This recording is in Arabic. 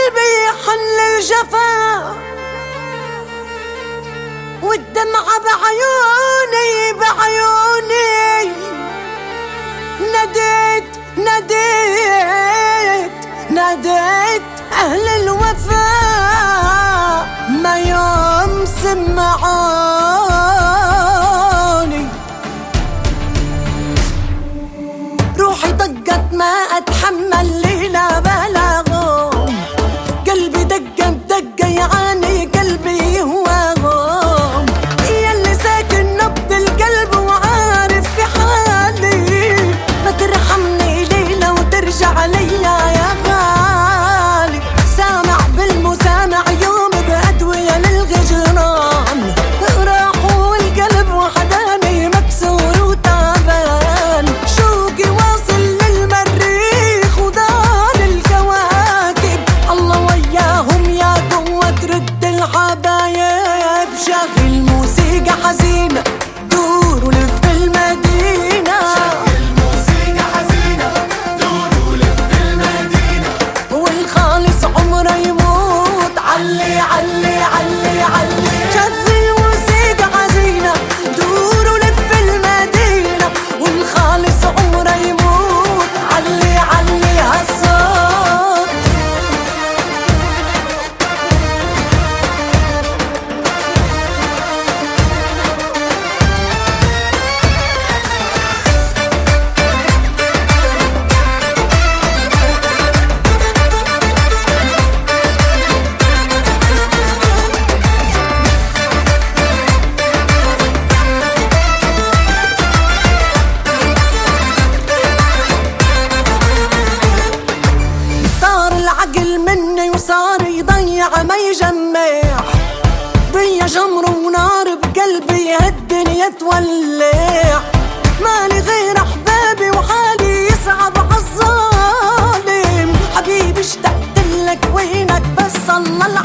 قلبي يحن الجفا والدمعة بعيوني بعيوني. ناديت ناديت ناديت أهل الوفاء ما يوم سمعوني. روحي ضقت ما أتحمل ليلة بلاغهم. قلبي دقة بدقة يعاني قلبي يهواهم. ياللي ساكن نبض القلب وعارف في حالي ما ترحمني ليلة وترجع ليا يا غالي. سامع بالمسامع يوم بأدوية للغجران. راحوا القلب وحداني مكسور وتعبان. شوقي واصل للمريخ ودار الكواكب. الله وياهم يا قوة ترد الحبايب. شغل موسيقى حزينة دور ولف المدينة. شغل موسيقى حزينة دور ولف المدينة. والخالص عمره يموت. علي علي علي علي. شغل موسيقى حزينة دور ولف المدينة. والخالص عمره يموت. علي علي هالصوت. طار العقل مني وصار يضيع ما يجمع. بيا جمر ونار بقلبي هالدنيا تولع. مالي غير احبابي وحالي يصعب عالظالم. حبيبي اشتقت لك وينك بس الله